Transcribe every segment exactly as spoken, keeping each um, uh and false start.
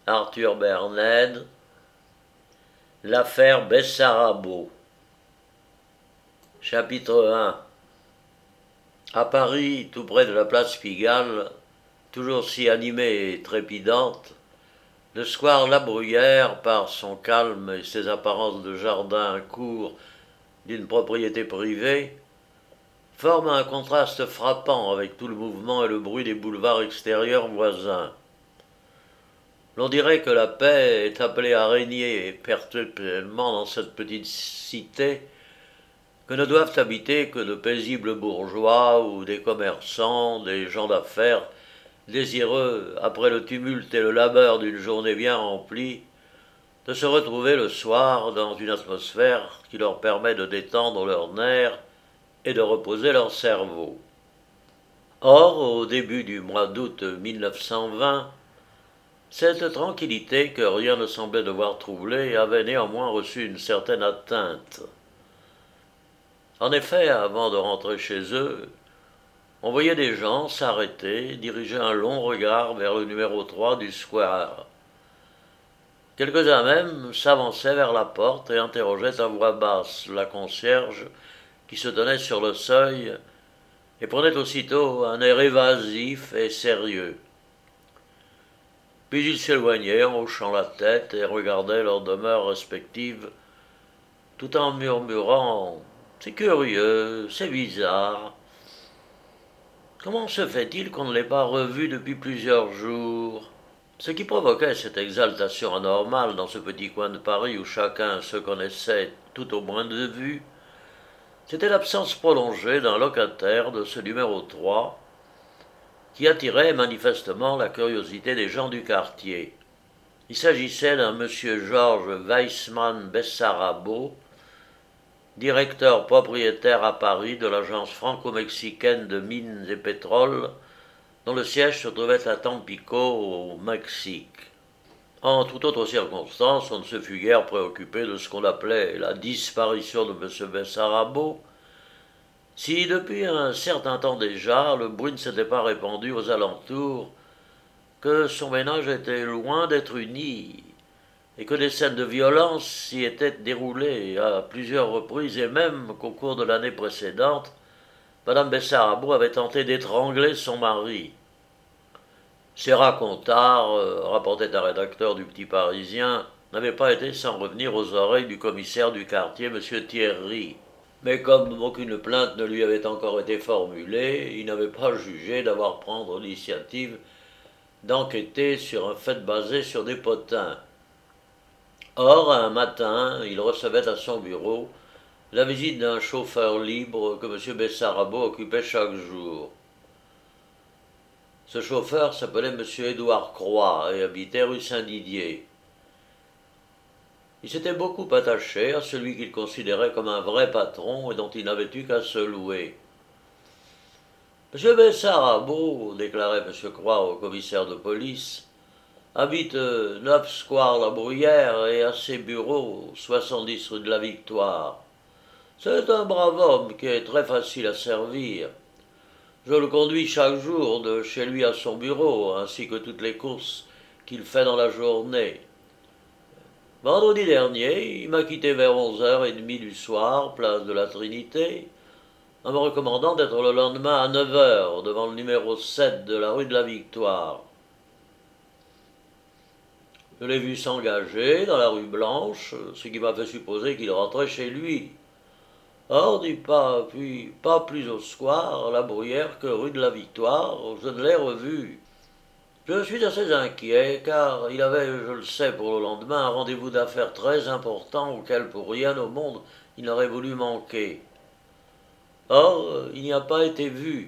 Arthur Berned, l'affaire Bessarabot. Chapitre un. À Paris, tout près de la place Pigalle, toujours si animée et trépidante, le square La Bruyère, par son calme et ses apparences de jardin court d'une propriété privée, forme un contraste frappant avec tout le mouvement et le bruit des boulevards extérieurs voisins. L'on dirait que la paix est appelée à régner perpétuellement dans cette petite cité, que ne doivent habiter que de paisibles bourgeois ou des commerçants, des gens d'affaires, désireux, après le tumulte et le labeur d'une journée bien remplie, de se retrouver le soir dans une atmosphère qui leur permet de détendre leurs nerfs et de reposer leur cerveau. Or, au début du mois d'août mille neuf cent vingt, cette tranquillité que rien ne semblait devoir troubler avait néanmoins reçu une certaine atteinte. En effet, avant de rentrer chez eux, on voyait des gens s'arrêter, diriger un long regard vers le numéro trois du square. Quelques-uns même s'avançaient vers la porte et interrogeaient à voix basse la concierge qui se tenait sur le seuil et prenait aussitôt un air évasif et sérieux. Puis ils s'éloignaient en hochant la tête et regardaient leurs demeures respectives, tout en murmurant « C'est curieux, c'est bizarre. Comment se fait-il qu'on ne l'ait pas revu depuis plusieurs jours ?» Ce qui provoquait cette exaltation anormale dans ce petit coin de Paris où chacun se connaissait tout au moins de vue, c'était l'absence prolongée d'un locataire de ce numéro trois, qui attirait manifestement la curiosité des gens du quartier. Il s'agissait d'un monsieur Georges Weissmann Bessarabot, directeur propriétaire à Paris de l'agence franco-mexicaine de mines et pétrole, dont le siège se trouvait à Tampico, au Mexique. En toute autre circonstance, on ne se fût guère préoccupé de ce qu'on appelait la disparition de M. Bessarabot, si depuis un certain temps déjà le bruit ne s'était pas répandu aux alentours, que son ménage était loin d'être uni, et que des scènes de violence s'y étaient déroulées à plusieurs reprises, et même qu'au cours de l'année précédente, Madame Bessarabot avait tenté d'étrangler son mari. Ces racontards, euh, rapportait un rédacteur du Petit Parisien, n'avaient pas été sans revenir aux oreilles du commissaire du quartier, M. Thierry. Mais comme aucune plainte ne lui avait encore été formulée, il n'avait pas jugé d'avoir prendre l'initiative d'enquêter sur un fait basé sur des potins. Or, un matin, il recevait à son bureau la visite d'un chauffeur libre que M. Bessarabot occupait chaque jour. Ce chauffeur s'appelait M. Édouard Croix et habitait rue Saint-Didier. Il s'était beaucoup attaché à celui qu'il considérait comme un vrai patron et dont il n'avait eu qu'à se louer. M. Bessarabot, déclarait M. Croix au commissaire de police, habite neuf square La Bruyère et a ses bureaux soixante-dix rue de la Victoire. C'est un brave homme qui est très facile à servir. Je le conduis chaque jour de chez lui à son bureau, ainsi que toutes les courses qu'il fait dans la journée. Vendredi dernier, il m'a quitté vers onze heures trente du soir, place de la Trinité, en me recommandant d'être le lendemain à neuf heures devant le numéro sept de la rue de la Victoire. Je l'ai vu s'engager dans la rue Blanche, ce qui m'a fait supposer qu'il rentrait chez lui. Or, dit pas, puis pas plus au square, La Bruyère, que rue de la Victoire, je ne l'ai revu. Je suis assez inquiet, car il avait, je le sais, pour le lendemain, un rendez-vous d'affaires très important auquel, pour rien au monde, il n'aurait voulu manquer. Or, il n'y a pas été vu.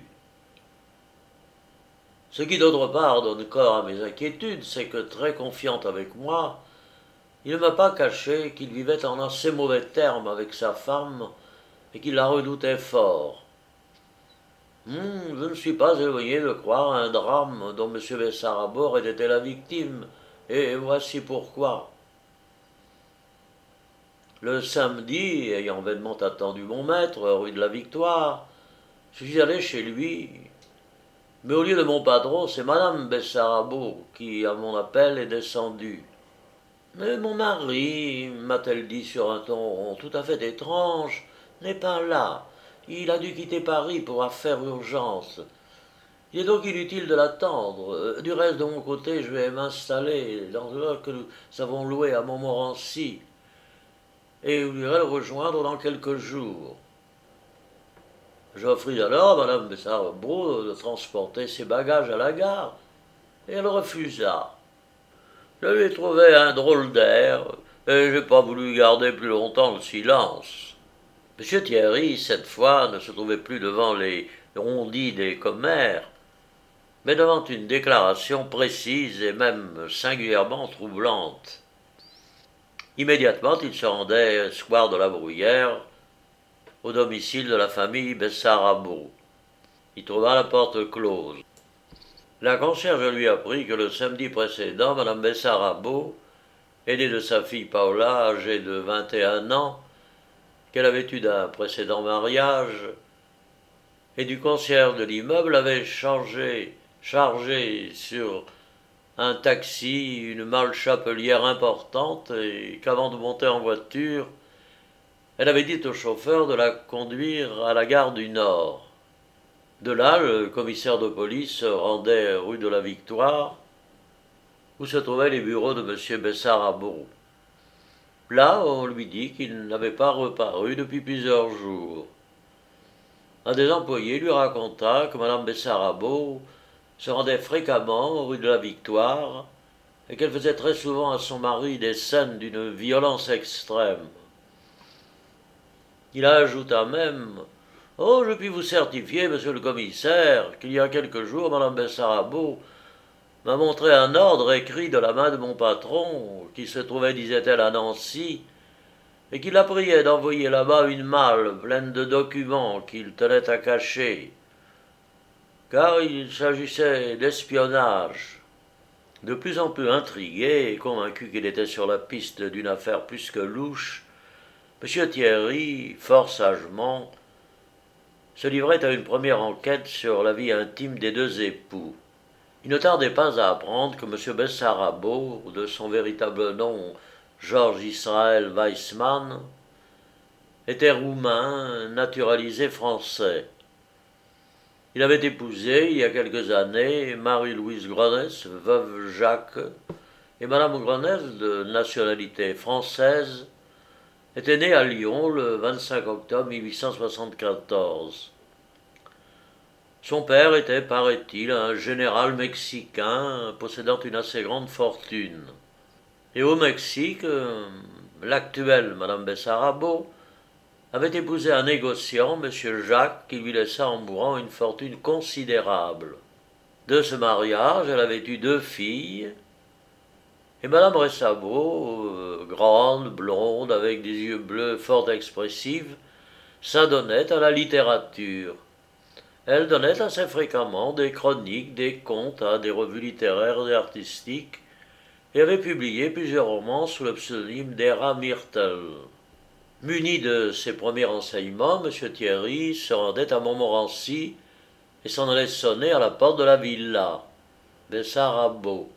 Ce qui, d'autre part, donne corps à mes inquiétudes, c'est que, très confiant avec moi, il ne m'a pas caché qu'il vivait en assez mauvais termes avec sa femme et qu'il la redoutait fort. Hum, je ne suis pas éloigné de croire à un drame dont M. Bessarabot aurait été la victime, et voici pourquoi. Le samedi, ayant vainement attendu mon maître, rue de la Victoire, je suis allé chez lui, Mais au lieu de mon patron, c'est madame Bessarabot qui, à mon appel, est descendue. Mais mon mari, m'a-t-elle dit sur un ton tout à fait étrange, n'est pas là. Il a dû quitter Paris pour affaires urgentes. Il est donc inutile de l'attendre. Du reste, de mon côté, je vais m'installer dans l'heure que nous avons loué à Montmorency, et vous irez le rejoindre dans quelques jours. J'offris alors à madame Bessarabot de transporter ses bagages à la gare, et elle refusa. Je lui ai trouvé un drôle d'air, et j'ai pas voulu garder plus longtemps le silence. Monsieur Thierry, cette fois, ne se trouvait plus devant les rondis des commères, mais devant une déclaration précise et même singulièrement troublante. Immédiatement, il se rendait, square de la Bruyère, au domicile de la famille Bessarabot. Il trouva la porte close. La concierge lui apprit que le samedi précédent, madame Bessarabot, aidée de sa fille Paola, âgée de vingt et un ans, qu'elle avait eue d'un précédent mariage, et du concierge de l'immeuble, avait changé, chargé sur un taxi une malle chapelière importante, et qu'avant de monter en voiture, elle avait dit au chauffeur de la conduire à la gare du Nord. De là, le commissaire de police se rendait rue de la Victoire, où se trouvaient les bureaux de M. Bessarabot. Là, on lui dit qu'il n'avait pas reparu depuis plusieurs jours. Un des employés lui raconta que mme Bessarabot se rendait fréquemment rue de la Victoire et qu'elle faisait très souvent à son mari des scènes d'une violence extrême. Il ajouta même « Oh, je puis vous certifier, monsieur le commissaire, qu'il y a quelques jours, mme Bessarabot m'a montré un ordre écrit de la main de mon patron, qui se trouvait, disait-elle, à Nancy, et qui la priait d'envoyer là-bas une malle pleine de documents qu'il tenait à cacher, car il s'agissait d'espionnage. » De plus en plus intrigué et convaincu qu'il était sur la piste d'une affaire plus que louche, M. Thierry, fort sagement, se livrait à une première enquête sur la vie intime des deux époux. Il ne tardait pas à apprendre que M. Bessarabot, de son véritable nom Georges Israël Weissmann, était roumain, naturalisé français. Il avait épousé, il y a quelques années, Marie-Louise Gronès, veuve Jacques, et Madame Gronès, de nationalité française, était née à Lyon le vingt-cinq octobre mille huit cent soixante-quatorze. Son père était, paraît-il, un général mexicain possédant une assez grande fortune. Et au Mexique, l'actuelle Madame Bessarabot avait épousé un négociant, M. Jacques, qui lui laissa en mourant une fortune considérable. De ce mariage, elle avait eu deux filles, et Madame Bessarabot, euh, grande, blonde, avec des yeux bleus fort expressifs, s'adonnait à la littérature. Elle donnait assez fréquemment des chroniques, des contes à des revues littéraires et artistiques, et avait publié plusieurs romans sous le pseudonyme d'Era Myrtle. Muni de ses premiers renseignements, M. Thierry se rendait à Montmorency et s'en allait sonner à la porte de la villa, Bessarabot.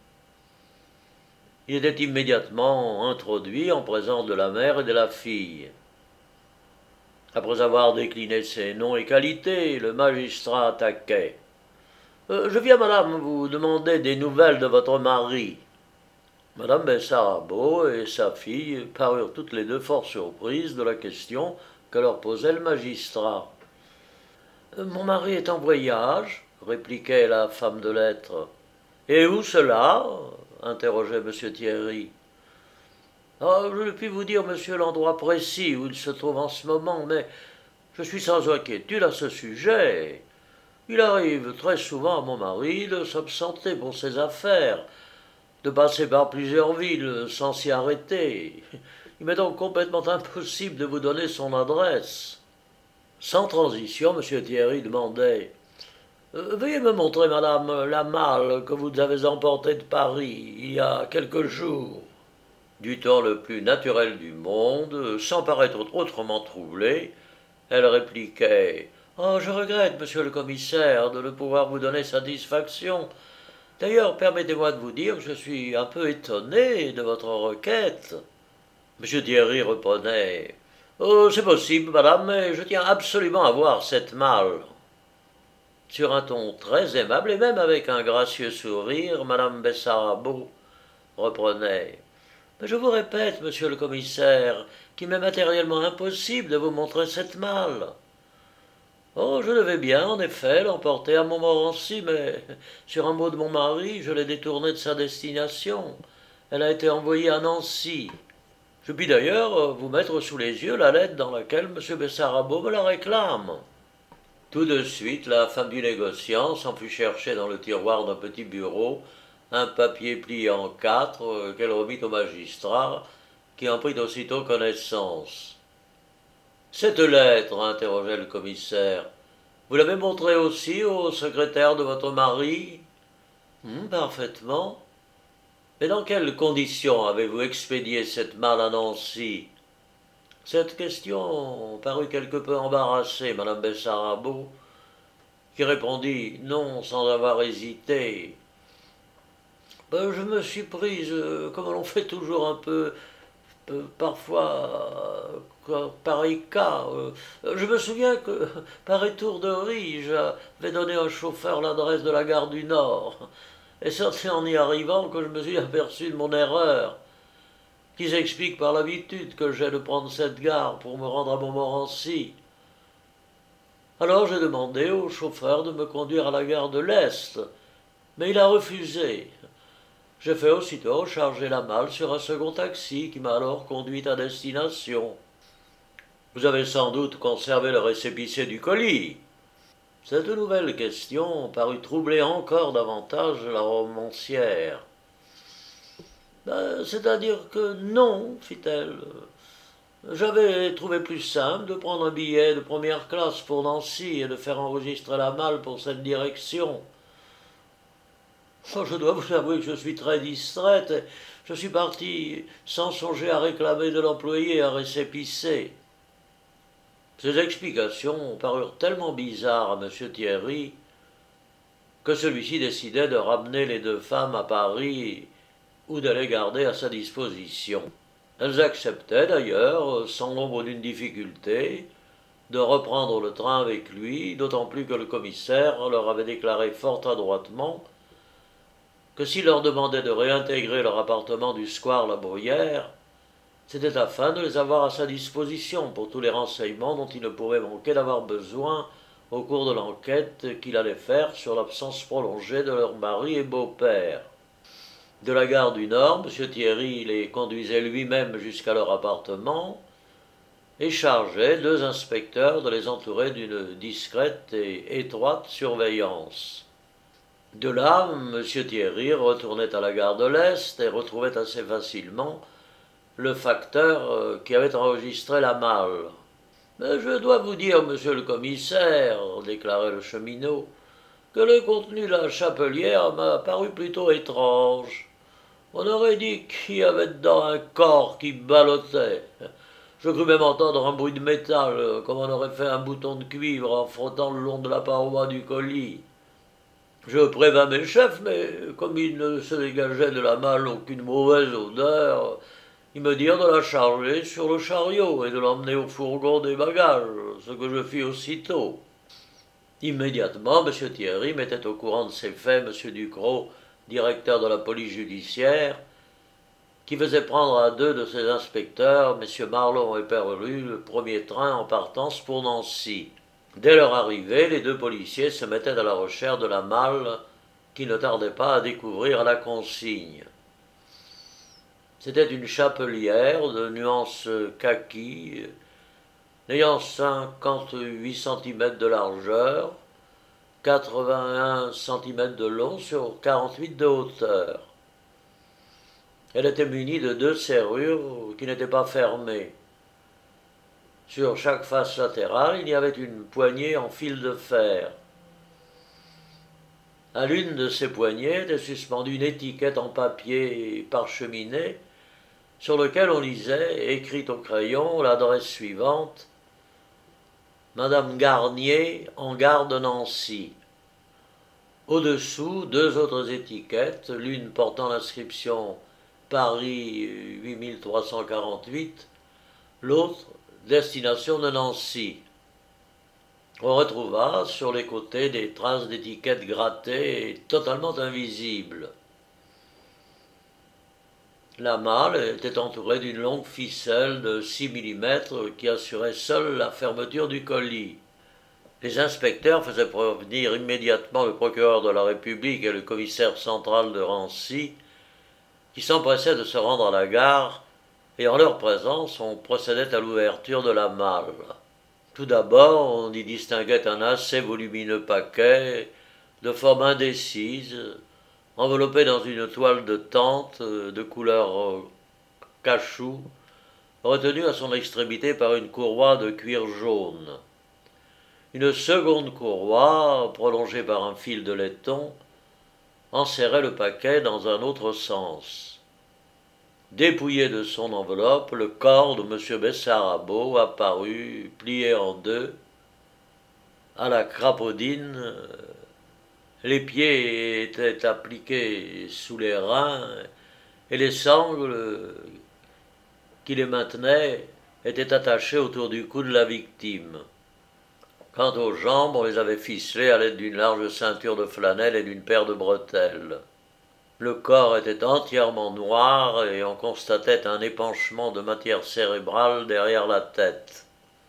Il était immédiatement introduit en présence de la mère et de la fille. Après avoir décliné ses noms et qualités, le magistrat attaquait. Euh, « Je viens, madame, vous demander des nouvelles de votre mari. » Madame Bessarabot et sa fille parurent toutes les deux fort surprises de la question que leur posait le magistrat. « Mon mari est en voyage, » répliquait la femme de lettres. « Et où cela ?» interrogeait M. Thierry. « Ah, je ne puis vous dire, monsieur, l'endroit précis où il se trouve en ce moment, mais je suis sans inquiétude à ce sujet. Il arrive très souvent à mon mari de s'absenter pour ses affaires, de passer par plusieurs villes sans s'y arrêter. Il m'est donc complètement impossible de vous donner son adresse. » Sans transition, M. Thierry demandait euh, « Veuillez me montrer, madame, la malle que vous avez emportée de Paris il y a quelques jours. » Du ton le plus naturel du monde, sans paraître autrement troublée, elle répliquait Oh, je regrette, monsieur le commissaire, de ne pouvoir vous donner satisfaction. D'ailleurs, permettez-moi de vous dire que je suis un peu étonné de votre requête. Monsieur Thierry reprenait. Oh, c'est possible, madame, mais je tiens absolument à voir cette malle. Sur un ton très aimable et même avec un gracieux sourire, madame Bessarabot reprenait. Mais je vous répète, monsieur le commissaire, qu'il m'est matériellement impossible de vous montrer cette malle. Oh, je devais bien, en effet, l'emporter à Montmorency, mais sur un mot de mon mari, je l'ai détournée de sa destination. Elle a été envoyée à Nancy. Je puis d'ailleurs vous mettre sous les yeux la lettre dans laquelle M. Bessarabot me la réclame. Tout de suite, la femme du négociant s'en fut chercher dans le tiroir d'un petit bureau un papier plié en quatre euh, qu'elle remit au magistrat, qui en prit aussitôt connaissance. Cette lettre, interrogeait le commissaire, vous l'avez montrée aussi au secrétaire de votre mari? Hum, parfaitement. Mais dans quelles conditions avez-vous expédié cette malle à Nancy? Cette question parut quelque peu embarrassée madame Bessarabot, qui répondit non sans avoir hésité. Ben, je me suis prise, euh, comme l'on fait toujours un peu, euh, parfois, euh, pareil cas. Euh, je me souviens que, par étourderie, j'avais donné à un chauffeur l'adresse de la gare du Nord. Et c'est en y arrivant que je me suis aperçu de mon erreur, qui s'explique par l'habitude que j'ai de prendre cette gare pour me rendre à Montmorency. Alors j'ai demandé au chauffeur de me conduire à la gare de l'Est, mais il a refusé. J'ai fait aussitôt charger la malle sur un second taxi qui m'a alors conduit à destination. Vous avez sans doute conservé le récépissé du colis. Cette nouvelle question parut troubler encore davantage la romancière. Ben, c'est-à-dire que non, fit-elle. J'avais trouvé plus simple de prendre un billet de première classe pour Nancy et de faire enregistrer la malle pour cette direction. Oh, je dois vous avouer que je suis très distraite. Et je suis partie sans songer à réclamer de l'employé un récépissé. Ces explications parurent tellement bizarres à M. Thierry que celui-ci décidait de ramener les deux femmes à Paris ou de les garder à sa disposition. Elles acceptaient d'ailleurs, sans l'ombre d'une difficulté, de reprendre le train avec lui, d'autant plus que le commissaire leur avait déclaré fort adroitement que s'il leur demandait de réintégrer leur appartement du square La Bruyère, c'était afin de les avoir à sa disposition pour tous les renseignements dont il ne pourrait manquer d'avoir besoin au cours de l'enquête qu'il allait faire sur l'absence prolongée de leur mari et beau-père. De la gare du Nord, M. Thierry les conduisait lui-même jusqu'à leur appartement et chargeait deux inspecteurs de les entourer d'une discrète et étroite surveillance. De là, M. Thierry retournait à la gare de l'Est et retrouvait assez facilement le facteur qui avait enregistré la malle. « Mais je dois vous dire, monsieur le commissaire, déclarait le cheminot, que le contenu de la chapelière m'a paru plutôt étrange. On aurait dit qu'il y avait dedans un corps qui ballottait. Je crus même entendre un bruit de métal, comme on aurait fait un bouton de cuivre en frottant le long de la paroi du colis. Je prévins mes chefs, mais comme il ne se dégageait de la malle aucune mauvaise odeur, ils me dirent de la charger sur le chariot et de l'emmener au fourgon des bagages, ce que je fis aussitôt. Immédiatement, M. Thierry mettait au courant de ces faits M. Ducrot, directeur de la police judiciaire, qui faisait prendre à deux de ses inspecteurs, M. Marlon et Perlu, le premier train en partance pour Nancy. Dès leur arrivée, les deux policiers se mettaient à la recherche de la malle qui ne tardait pas à découvrir la consigne. C'était une chapelière de nuance kaki, ayant cinquante-huit centimètres de largeur, quatre-vingt-un centimètres de long sur quarante-huit de hauteur. Elle était munie de deux serrures qui n'étaient pas fermées. Sur chaque face latérale, il y avait une poignée en fil de fer. À l'une de ces poignées était suspendue une étiquette en papier parcheminé sur lequel on lisait, écrite au crayon, l'adresse suivante: Madame Garnier, en gare de Nancy. Au-dessous, deux autres étiquettes, l'une portant l'inscription Paris huit mille trois cent quarante-huit, l'autre destination de Nancy. On retrouva sur les côtés des traces d'étiquettes grattées et totalement invisibles. La malle était entourée d'une longue ficelle de six millimètres qui assurait seule la fermeture du colis. Les inspecteurs faisaient prévenir immédiatement le procureur de la République et le commissaire central de Rancy, qui s'empressaient de se rendre à la gare, et en leur présence on procédait à l'ouverture de la malle. Tout d'abord, on y distinguait un assez volumineux paquet, de forme indécise, enveloppé dans une toile de tente de couleur cachou, retenu à son extrémité par une courroie de cuir jaune. Une seconde courroie, prolongée par un fil de laiton, enserrait le paquet dans un autre sens. Dépouillé de son enveloppe, le corps de M. Bessarabot apparut, plié en deux, à la crapaudine. Les pieds étaient appliqués sous les reins et les sangles qui les maintenaient étaient attachées autour du cou de la victime. Quant aux jambes, on les avait ficelées à l'aide d'une large ceinture de flanelle et d'une paire de bretelles. Le corps était entièrement noir et on constatait un épanchement de matière cérébrale derrière la tête.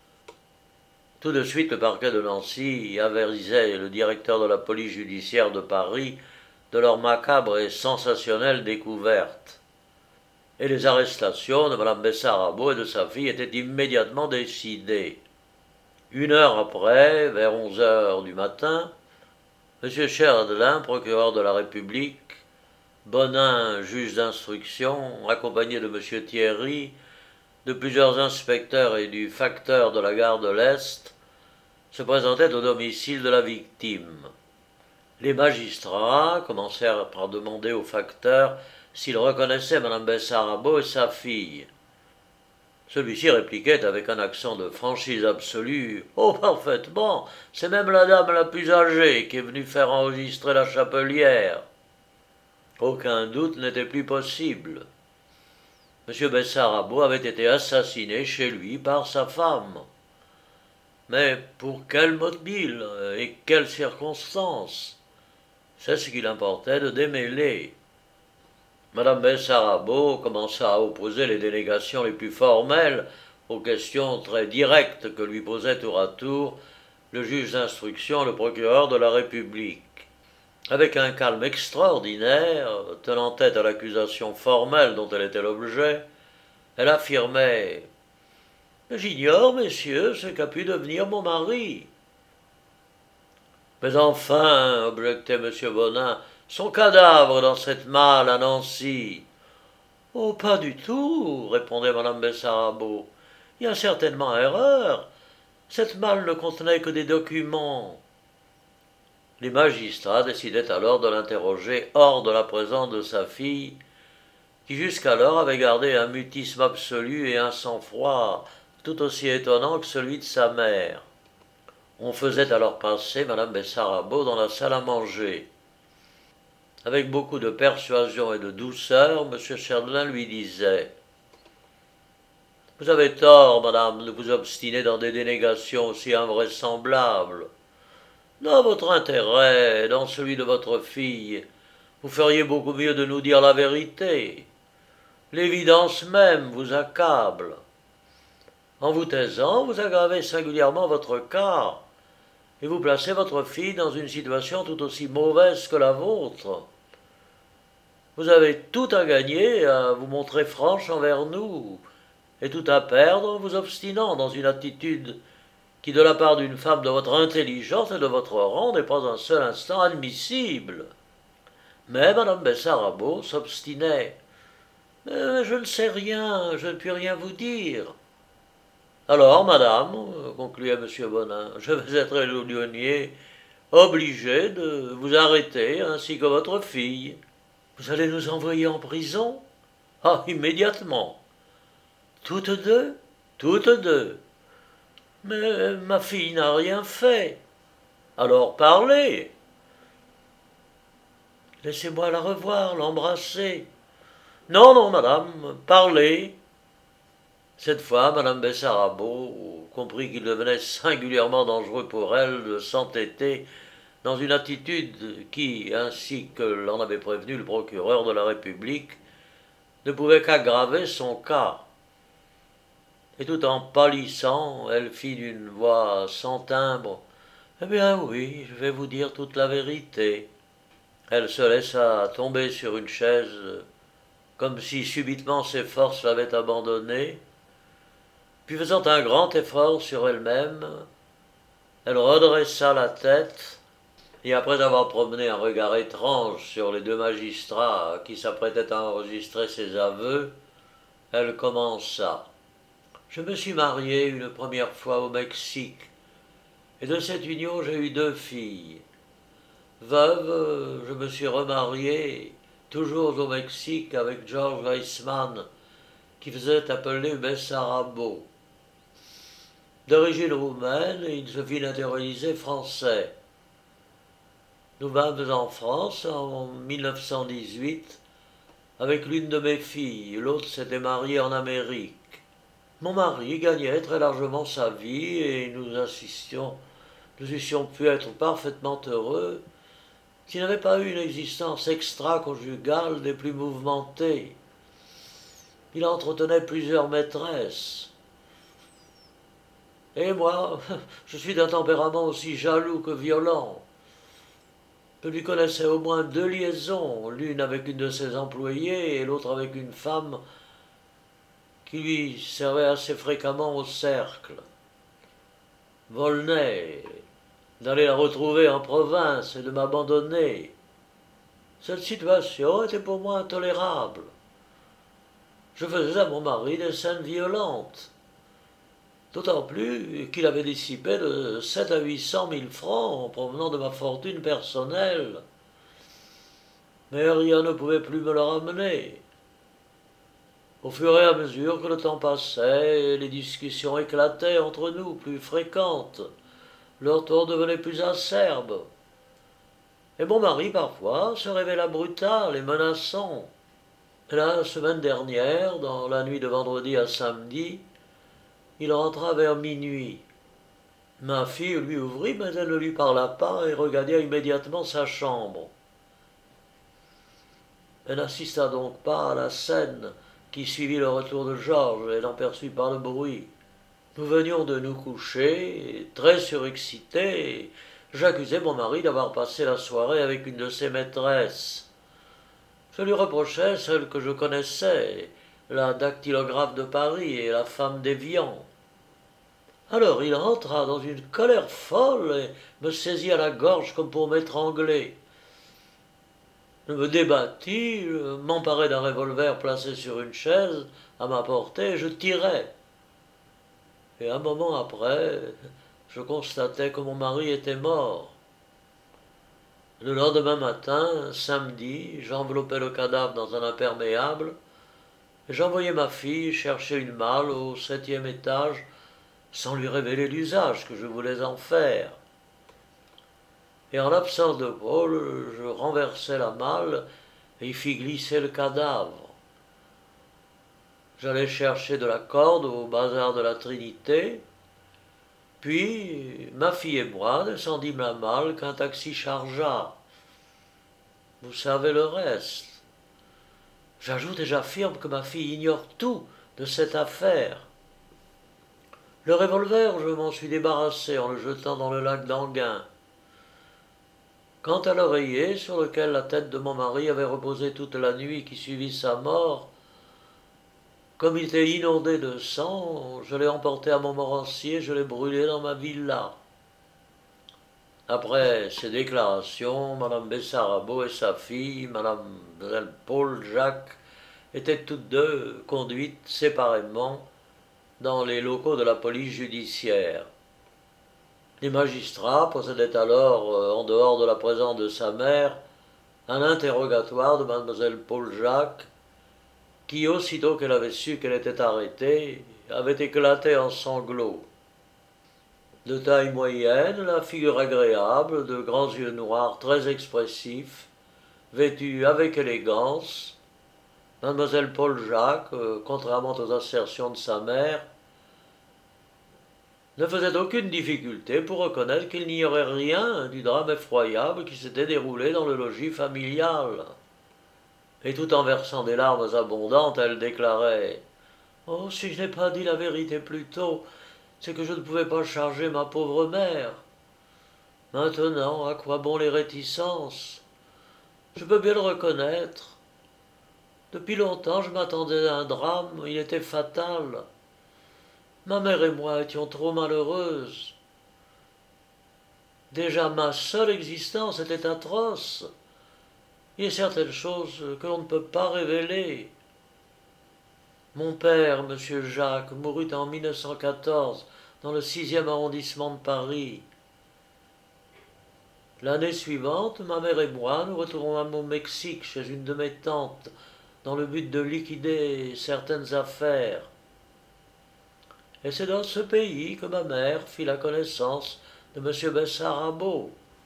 Tout de suite, le parquet de Nancy avertisait le directeur de la police judiciaire de Paris de leur macabre et sensationnelle découverte. Et les arrestations de Mme Bessarabot et de sa fille étaient immédiatement décidées. Une heure après, vers onze heures du matin, M. Cherdelain, procureur de la République, Bonin, juge d'instruction, accompagné de M. Thierry, de plusieurs inspecteurs et du facteur de la gare de l'Est, se présentait au domicile de la victime. Les magistrats commencèrent par demander au facteur s'il reconnaissait Mme Bessarabot et sa fille. Celui-ci répliquait avec un accent de franchise absolue. « Oh, parfaitement, c'est même la dame la plus âgée qui est venue faire enregistrer la chapelière. » Aucun doute n'était plus possible. M. Bessarabot avait été assassiné chez lui par sa femme. Mais pour quel mobile et quelles circonstances? C'est ce qu'il importait de démêler. Mme Bessarabot commença à opposer les dénégations les plus formelles aux questions très directes que lui posait tour à tour le juge d'instruction et le procureur de la République. Avec un calme extraordinaire, tenant tête à l'accusation formelle dont elle était l'objet, elle affirmait « J'ignore, messieurs, ce qu'a pu devenir mon mari. » « Mais enfin, objectait M. Bonin, son cadavre dans cette malle à Nancy. »« Oh, pas du tout, répondait Mme Bessarabot. Il y a certainement erreur. Cette malle ne contenait que des documents. » Les magistrats décidaient alors de l'interroger hors de la présence de sa fille, qui jusqu'alors avait gardé un mutisme absolu et un sang-froid tout aussi étonnant que celui de sa mère. On faisait alors passer Mme Bessarabot dans la salle à manger. Avec beaucoup de persuasion et de douceur, M. Cherdelain lui disait « Vous avez tort, madame, de vous obstiner dans des dénégations aussi invraisemblables. Dans votre intérêt, dans celui de votre fille, vous feriez beaucoup mieux de nous dire la vérité. L'évidence même vous accable. En vous taisant, vous aggravez singulièrement votre cas, et vous placez votre fille dans une situation tout aussi mauvaise que la vôtre. Vous avez tout à gagner à vous montrer franche envers nous, et tout à perdre en vous obstinant dans une attitude qui, de la part d'une femme de votre intelligence et de votre rang, n'est pas un seul instant admissible. » Mais Mme Bessarabot s'obstinait. « Mais je ne sais rien, je ne puis rien vous dire. » « Alors, madame, concluait M. Bonin, je vais être éloigné, obligé de vous arrêter, ainsi que votre fille. »« Vous allez nous envoyer en prison ?»« Ah, immédiatement. »« Toutes deux ?»« Toutes deux. » Mais ma fille n'a rien fait. Alors parlez. Laissez-moi la revoir, l'embrasser. Non, non, madame, parlez. Cette fois, madame Bessarabot comprit qu'il devenait singulièrement dangereux pour elle de s'entêter dans une attitude qui, ainsi que l'en avait prévenu le procureur de la République, ne pouvait qu'aggraver son cas. Et tout en pâlissant, elle fit d'une voix sans timbre: « Eh bien oui, je vais vous dire toute la vérité. » Elle se laissa tomber sur une chaise, comme si subitement ses forces l'avaient abandonnée, puis faisant un grand effort sur elle-même, elle redressa la tête, et après avoir promené un regard étrange sur les deux magistrats qui s'apprêtaient à enregistrer ses aveux, elle commença: « Je me suis mariée une première fois au Mexique, et de cette union j'ai eu deux filles. Veuve, je me suis remariée, toujours au Mexique, avec George Weissman, qui faisait appeler Bessarabot. D'origine roumaine, il se fit naturaliser français. Nous vînmes en France en mille neuf cent dix-huit avec l'une de mes filles, l'autre s'était mariée en Amérique. Mon mari gagnait très largement sa vie et nous insistions, nous eussions pu être parfaitement heureux s'il n'avait pas eu une existence extra-conjugale des plus mouvementées. Il entretenait plusieurs maîtresses. Et moi, je suis d'un tempérament aussi jaloux que violent. Je lui connaissais au moins deux liaisons, l'une avec une de ses employées et l'autre avec une femme qui lui servait assez fréquemment au cercle. Volney, d'aller la retrouver en province et de m'abandonner. Cette situation était pour moi intolérable. Je faisais à mon mari des scènes violentes, d'autant plus qu'il avait dissipé de sept à huit cent mille francs en provenant de ma fortune personnelle. Mais rien ne pouvait plus me le ramener. Au fur et à mesure que le temps passait, les discussions éclataient entre nous, plus fréquentes. Leur ton devenait plus acerbe. Et mon mari, parfois, se révéla brutal et menaçant. La semaine dernière, dans la nuit de vendredi à samedi, il rentra vers minuit. Ma fille lui ouvrit, mais elle ne lui parla pas et regagna immédiatement sa chambre. Elle n'assista donc pas à la scène qui suivit le retour de Georges et n'en perçut pas le bruit. Nous venions de nous coucher, très surexcités, et j'accusai mon mari d'avoir passé la soirée avec une de ses maîtresses. Je lui reprochais celle que je connaissais, la dactylographe de Paris et la femme d'Évian. Alors il rentra dans une colère folle et me saisit à la gorge comme pour m'étrangler. Je me débattis, m'emparai d'un revolver placé sur une chaise à ma portée et je tirai. Et un moment après, je constatai que mon mari était mort. Le lendemain matin, samedi, j'enveloppai le cadavre dans un imperméable et j'envoyai ma fille chercher une malle au septième étage sans lui révéler l'usage que je voulais en faire. Et en l'absence de Paul, je renversai la malle et y fis glisser le cadavre. J'allai chercher de la corde au bazar de la Trinité, puis ma fille et moi descendîmes la malle qu'un taxi chargea. Vous savez le reste. J'ajoute et j'affirme que ma fille ignore tout de cette affaire. Le revolver, je m'en suis débarrassé en le jetant dans le lac d'Anguin. Quant à l'oreiller sur lequel la tête de mon mari avait reposé toute la nuit qui suivit sa mort, comme il était inondé de sang, je l'ai emporté à Montmorency et je l'ai brûlé dans ma villa. Après ces déclarations, madame Bessarabot et sa fille, mademoiselle Paul Jacques, étaient toutes deux conduites séparément dans les locaux de la police judiciaire. Les magistrats procédaient alors, euh, en dehors de la présence de sa mère, à l'interrogatoire de mademoiselle Paul Jacques, qui, aussitôt qu'elle avait su qu'elle était arrêtée, avait éclaté en sanglots. De taille moyenne, la figure agréable, de grands yeux noirs très expressifs, vêtue avec élégance, mademoiselle Paul Jacques, euh, contrairement aux assertions de sa mère, ne faisait aucune difficulté pour reconnaître qu'il n'y aurait rien du drame effroyable qui s'était déroulé dans le logis familial. Et tout en versant des larmes abondantes, elle déclarait: Oh, si je n'ai pas dit la vérité plus tôt, c'est que je ne pouvais pas charger ma pauvre mère. Maintenant, à quoi bon les réticences? Je peux bien le reconnaître. Depuis longtemps, je m'attendais à un drame, il était fatal. Ma mère et moi étions trop malheureuses. Déjà ma seule existence était atroce. Il y a certaines choses que l'on ne peut pas révéler. Mon père, monsieur Jacques, mourut en mille neuf cent quatorze dans le sixième arrondissement de Paris. L'année suivante, ma mère et moi nous retournons au Mexique chez une de mes tantes dans le but de liquider certaines affaires. Et c'est dans ce pays que ma mère fit la connaissance de monsieur Bessarabo.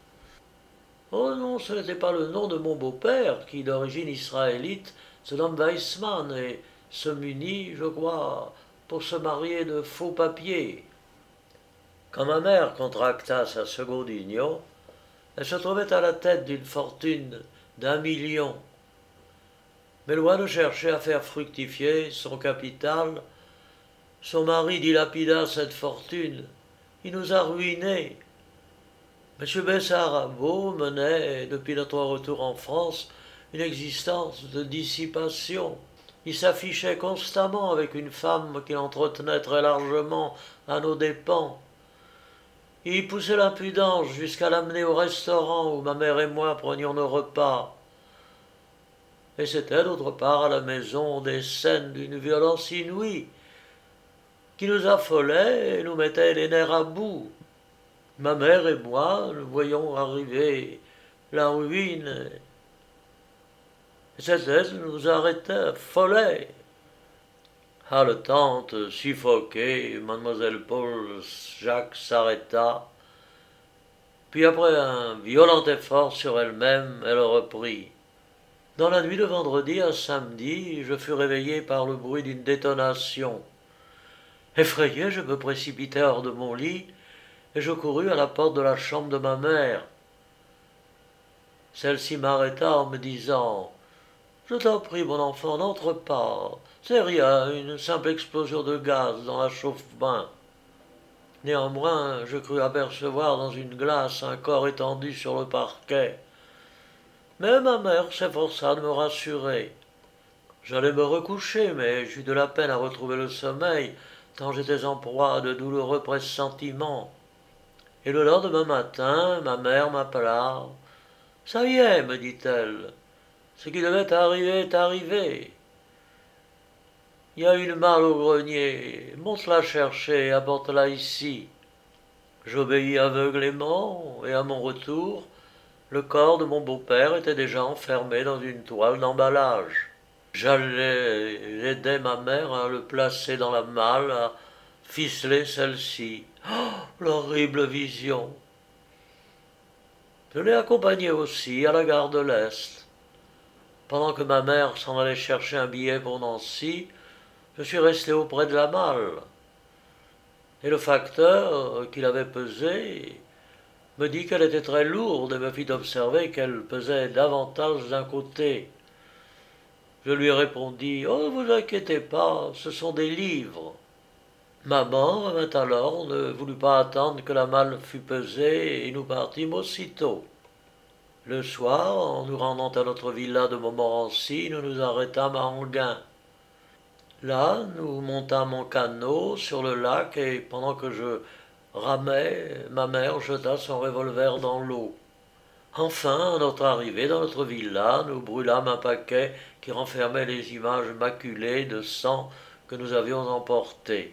Oh non, ce n'était pas le nom de mon beau-père, qui d'origine israélite se nomme Weissmann et se munit, je crois, pour se marier de faux papiers. Quand ma mère contracta sa seconde union, elle se trouvait à la tête d'une fortune d'un million. Mais loin de chercher à faire fructifier son capital, son mari dilapida cette fortune. Il nous a ruinés. M. Bessarabo menait, depuis notre retour en France, une existence de dissipation. Il s'affichait constamment avec une femme qu'il entretenait très largement à nos dépens. Il poussait l'impudence jusqu'à l'amener au restaurant où ma mère et moi prenions nos repas. Et c'était d'autre part à la maison des scènes d'une violence inouïe qui nous affolait et nous mettait les nerfs à bout. Ma mère et moi, nous voyions arriver la ruine. Et cette aise nous arrêtait, affolait. Haletante, suffoquée, mademoiselle Paul Jacques s'arrêta, puis après un violent effort sur elle-même, elle reprit. Dans la nuit de vendredi à samedi, je fus réveillé par le bruit d'une détonation. Effrayé, je me précipitai hors de mon lit et je courus à la porte de la chambre de ma mère. Celle-ci m'arrêta en me disant: Je t'en prie, mon enfant, n'entre pas. C'est rien, une simple explosion de gaz dans la chauffe-bain. Néanmoins, je crus apercevoir dans une glace un corps étendu sur le parquet. Mais ma mère s'efforça de me rassurer. J'allais me recoucher, mais j'eus de la peine à retrouver le sommeil, tant j'étais en proie à de douloureux pressentiments. Et le lendemain matin, ma mère m'appela. Ça y est, me dit-elle, ce qui devait arriver est arrivé. Il y a une malle au grenier, monte-la chercher et apporte-la ici. J'obéis aveuglément, et à mon retour, le corps de mon beau-père était déjà enfermé dans une toile d'emballage. J'allais aider ma mère à le placer dans la malle, à ficeler celle-ci. Oh, l'horrible vision! Je l'ai accompagné aussi à la gare de l'Est. Pendant que ma mère s'en allait chercher un billet pour Nancy, je suis resté auprès de la malle. Et le facteur, qui l'avait pesée, me dit qu'elle était très lourde et me fit observer qu'elle pesait davantage d'un côté. Je lui répondis: Oh, ne vous inquiétez pas, ce sont des livres. Maman revint alors, ne voulut pas attendre que la malle fût pesée, et nous partîmes aussitôt. Le soir, en nous rendant à notre villa de Montmorency, nous nous arrêtâmes à Enghien. Là, nous montâmes en canot sur le lac, et pendant que je ramais, ma mère jeta son revolver dans l'eau. Enfin, à notre arrivée dans notre villa, nous brûlâmes un paquet qui renfermait les images maculées de sang que nous avions emportées.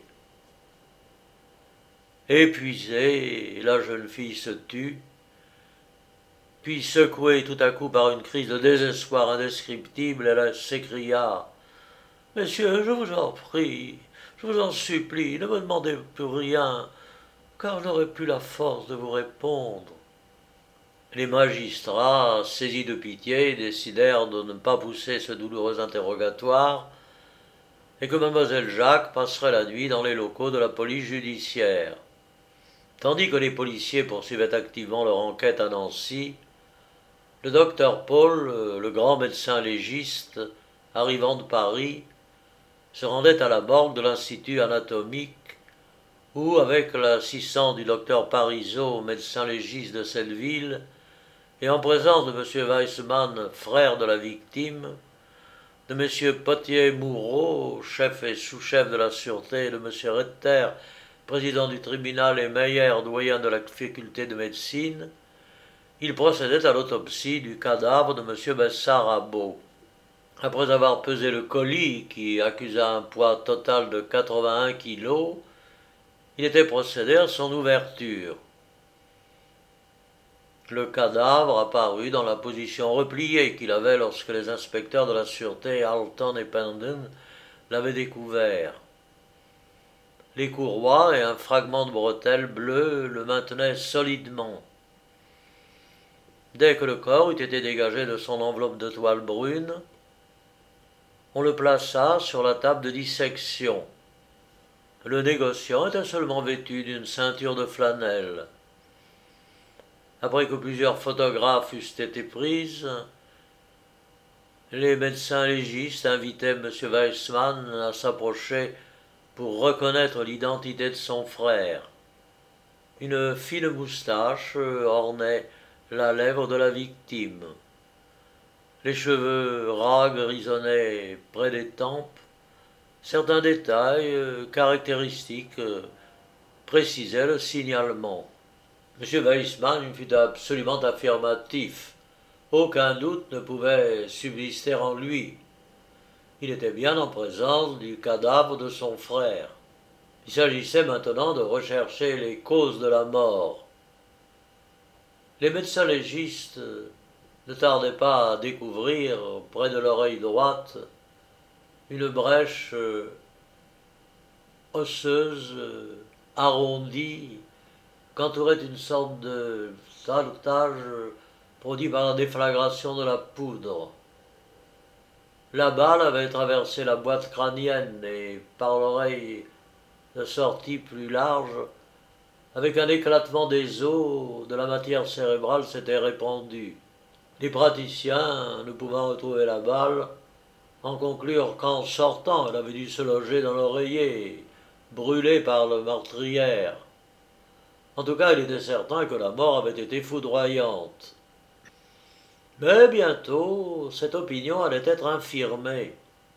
Épuisée, la jeune fille se tut, puis secouée tout à coup par une crise de désespoir indescriptible, elle s'écria: « Messieurs, je vous en prie, je vous en supplie, ne me demandez plus rien, car je n'aurais plus la force de vous répondre. Les magistrats, saisis de pitié, décidèrent de ne pas pousser ce douloureux interrogatoire et que mademoiselle Jacques passerait la nuit dans les locaux de la police judiciaire. Tandis que les policiers poursuivaient activement leur enquête à Nancy, le docteur Paul, le grand médecin légiste, arrivant de Paris, se rendait à la morgue de l'Institut anatomique où, avec l'assistance du docteur Parisot, médecin légiste de cette ville, et en présence de M. Weissmann, frère de la victime, de M. Potier-Moureau, chef et sous-chef de la sûreté, et de M. Retter, président du tribunal, et Meyer, doyen de la faculté de médecine, il procédait à l'autopsie du cadavre de M. Bessarabeau. Après avoir pesé le colis, qui accusa un poids total de quatre-vingt-un kilos, il était procédé à son ouverture. Le cadavre apparut dans la position repliée qu'il avait lorsque les inspecteurs de la sûreté Alton et Pendon l'avaient découvert. Les courroies et un fragment de bretelle bleue le maintenaient solidement. Dès que le corps eut été dégagé de son enveloppe de toile brune, on le plaça sur la table de dissection. Le négociant était seulement vêtu d'une ceinture de flanelle. Après que plusieurs photographes eussent été prises, les médecins légistes invitaient M. Weissmann à s'approcher pour reconnaître l'identité de son frère. Une fine moustache ornait la lèvre de la victime. Les cheveux ras grisonnaient près des tempes. Certains détails euh, caractéristiques euh, précisaient le signalement. M. Weissmann fut absolument affirmatif. Aucun doute ne pouvait subsister en lui. Il était bien en présence du cadavre de son frère. Il s'agissait maintenant de rechercher les causes de la mort. Les médecins légistes ne tardaient pas à découvrir, près de l'oreille droite, une brèche euh, osseuse, euh, arrondie, qu'entourait une sorte de saletage produit par la déflagration de la poudre. La balle avait traversé la boîte crânienne et, par l'oreille de sortie plus large, avec un éclatement des os, de la matière cérébrale s'était répandue. Les praticiens, ne pouvant retrouver la balle, en conclurent qu'en sortant, elle avait dû se loger dans l'oreiller, brûlée par le meurtrière. En tout cas, il était certain que la mort avait été foudroyante. Mais bientôt, cette opinion allait être infirmée.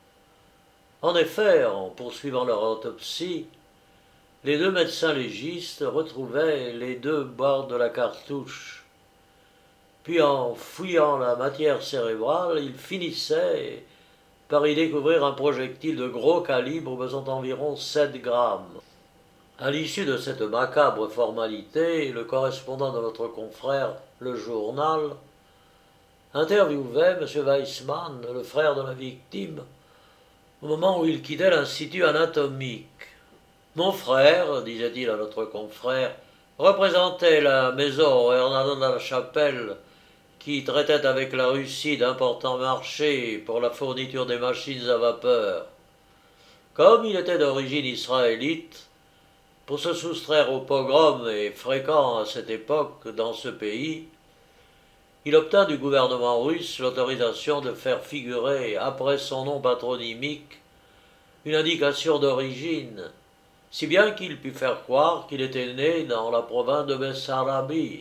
En effet, en poursuivant leur autopsie, les deux médecins légistes retrouvaient les deux bords de la cartouche. Puis, en fouillant la matière cérébrale, ils finissaient par y découvrir un projectile de gros calibre pesant environ sept grammes. À l'issue de cette macabre formalité, le correspondant de notre confrère, le journal, interviewait M. Weissmann, le frère de la victime, au moment où il quittait l'Institut anatomique. Mon frère, disait-il à notre confrère, représentait la maison Hernando de la Chapelle, qui traitait avec la Russie d'importants marchés pour la fourniture des machines à vapeur. Comme il était d'origine israélite, pour se soustraire aux pogroms et fréquents à cette époque dans ce pays, il obtint du gouvernement russe l'autorisation de faire figurer, après son nom patronymique, une indication d'origine, si bien qu'il put faire croire qu'il était né dans la province de Bessarabie.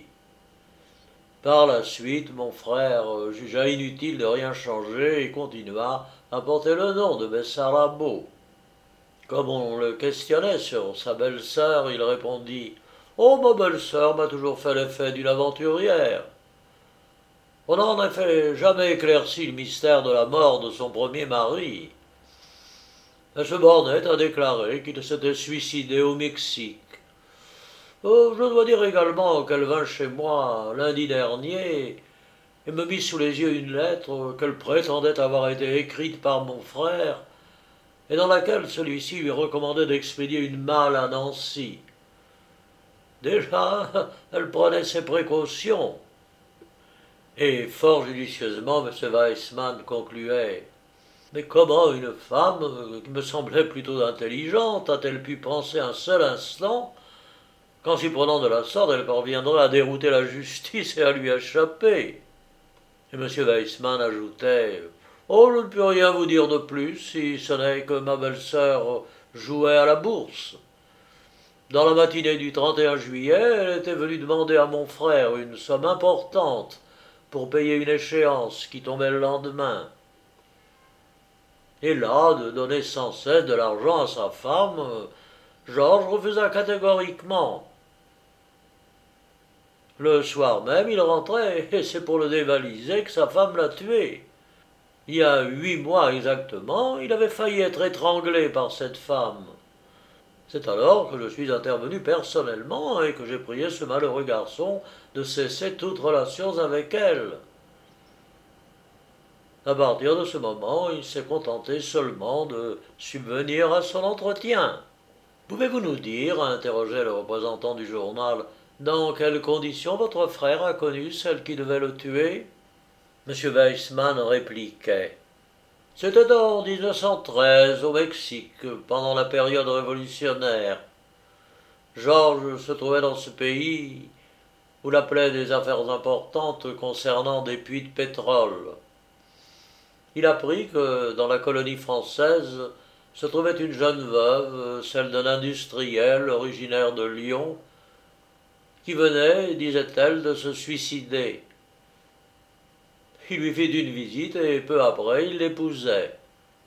Par la suite, mon frère jugea inutile de rien changer et continua à porter le nom de Bessarabo. Comme on le questionnait sur sa belle-sœur, il répondit « Oh, ma belle-sœur m'a toujours fait l'effet d'une aventurière. » On n'a en effet jamais éclairci le mystère de la mort de son premier mari. Elle se bornait à déclarer qu'il s'était suicidé au Mexique. Oh, je dois dire également qu'elle vint chez moi lundi dernier et me mit sous les yeux une lettre qu'elle prétendait avoir été écrite par mon frère et dans laquelle celui-ci lui recommandait d'expédier une malle à Nancy. Déjà, elle prenait ses précautions. Et fort judicieusement, M. Weissmann concluait: mais comment une femme, qui me semblait plutôt intelligente, a-t-elle pu penser un seul instant qu'en s'y prenant de la sorte, elle parviendrait à dérouter la justice et à lui échapper? Et M. Weissmann ajoutait: oh, je ne peux rien vous dire de plus, si ce n'est que ma belle-sœur jouait à la bourse. Dans la matinée du trente et un juillet, elle était venue demander à mon frère une somme importante pour payer une échéance qui tombait le lendemain. Et là, de donner sans cesse de l'argent à sa femme, Georges refusa catégoriquement. Le soir même, il rentrait, et c'est pour le dévaliser que sa femme l'a tué. Il y a huit mois exactement, il avait failli être étranglé par cette femme. C'est alors que je suis intervenu personnellement et que j'ai prié ce malheureux garçon de cesser toute relation avec elle. À partir de ce moment, il s'est contenté seulement de subvenir à son entretien. Pouvez-vous nous dire, interrogeait le représentant du journal, dans quelles conditions votre frère a connu celle qui devait le tuer? M. Weissmann répliquait: c'était en mille neuf cent treize, au Mexique, pendant la période révolutionnaire. Georges se trouvait dans ce pays où l'appelaient des affaires importantes concernant des puits de pétrole. Il apprit que dans la colonie française se trouvait une jeune veuve, celle d'un industriel originaire de Lyon, qui venait, disait-elle, de se suicider. Il lui fit une visite et peu après il l'épousait.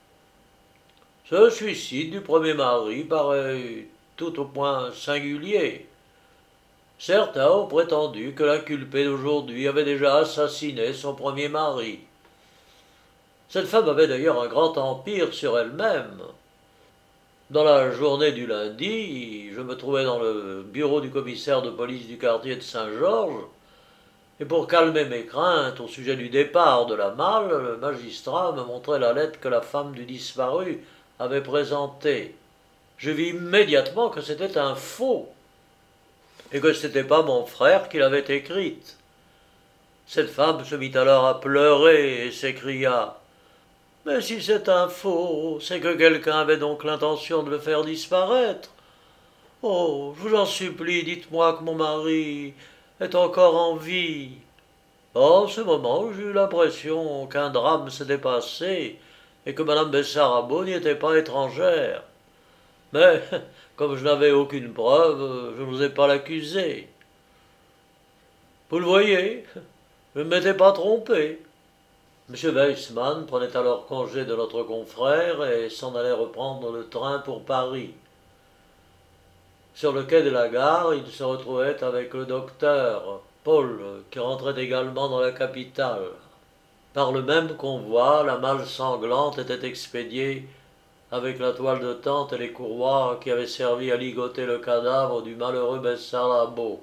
Ce suicide du premier mari paraît tout au moins singulier. Certains ont prétendu que l'inculpé d'aujourd'hui avait déjà assassiné son premier mari. Cette femme avait d'ailleurs un grand empire sur elle-même. Dans la journée du lundi, je me trouvais dans le bureau du commissaire de police du quartier de Saint-Georges, et pour calmer mes craintes au sujet du départ de la malle, le magistrat me montrait la lettre que la femme du disparu avait présentée. Je vis immédiatement que c'était un faux, et que ce n'était pas mon frère qui l'avait écrite. Cette femme se mit alors à pleurer et s'écria: mais si c'est un faux, c'est que quelqu'un avait donc l'intention de le faire disparaître. Oh, je vous en supplie, dites-moi que mon mari est encore en vie. En ce moment, j'ai eu l'impression qu'un drame s'était passé et que Madame Bessarabot n'y était pas étrangère. Mais, comme je n'avais aucune preuve, je n'osais pas l'accuser. Vous le voyez, je ne m'étais pas trompé. M. Weissmann prenait alors congé de notre confrère et s'en allait reprendre le train pour Paris. Sur le quai de la gare, il se retrouvait avec le docteur Paul, qui rentrait également dans la capitale. Par le même convoi, la malle sanglante était expédiée avec la toile de tente et les courroies qui avaient servi à ligoter le cadavre du malheureux Bessarabot.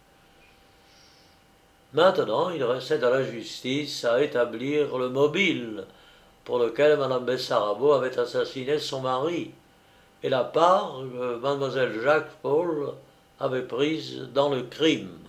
Maintenant, il restait à la justice à établir le mobile pour lequel Madame Bessarabot avait assassiné son mari et la part que Mademoiselle Jacques Paul avait prise dans le crime.